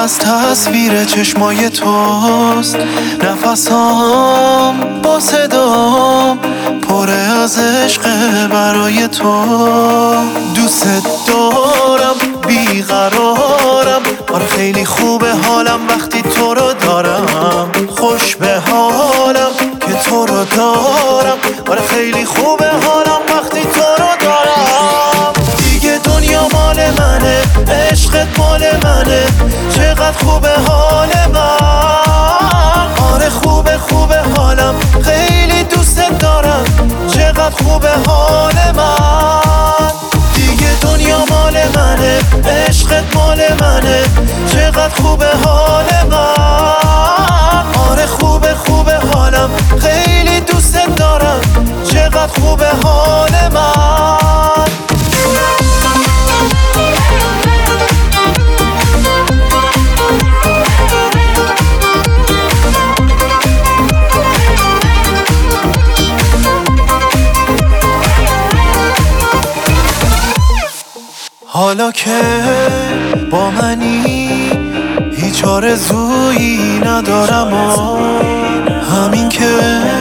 از تصویر چشمای توست، نفسام با صدام پر از عشق برای تو. دوست دارم بیقرارم، آره خیلی خوبه حالم وقتی تو رو دارم. خوش به حالم که تو رو دارم، آره خیلی خوبه حالم وقتی تو رو دارم. دیگه دنیا مال منه، عشقت مال منه، چقدر خوبه حال من. آره خوبه حالم، خیلی دوست دارم، چقدر خوبه حال من. دیگه دنیا مال منه، عشقت مال منه، چقدر خوبه حال من. آره خوبه حالم، خیلی دوست دارم، چقدر خوبه حال من. حالا که با منی هیچ آرزویی ندارم و همین که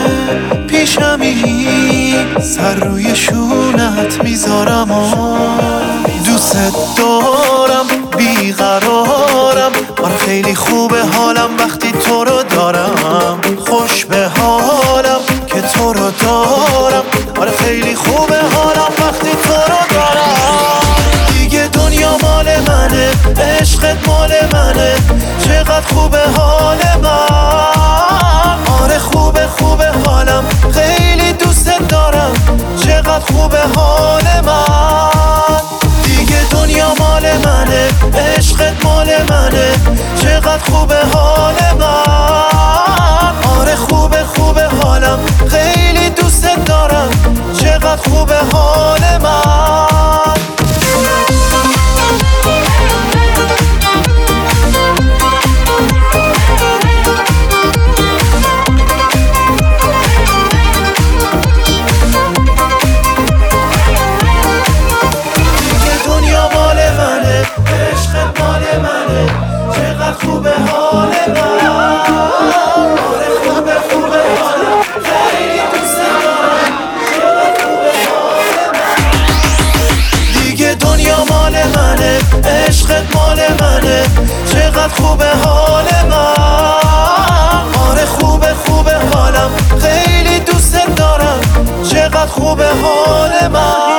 پیشمی سر روی شونت میذارم و دوست دارم بیقرارم، آره خیلی خوبه حالم وقتی تو رو دارم. خوش به حالم که تو رو دارم، آره خیلی خوبه حالم وقتی تو رو دارم. دیگه دنیا مال منه، عشقت مال منه، چقدر خوبه حال من. آره خوبه حالم، خیلی دوست دارم، چقدر خوبه حال من. دیگه دنیا مال منه، عشقت مال منه، چقدر خوبه حال من. آره خوبه حالم، خیلی دوست دارم، چقدر خوبه حال من. خوبه حال من. آره خوبه حالم، خیلی دوست دارم، چقدر خوبه حال من. دیگه دنیا مال منه، عشقت مال منه، چقدر خوبه حال من. آره خوبه حالم، خیلی دوست دارم، چقدر خوبه حال من.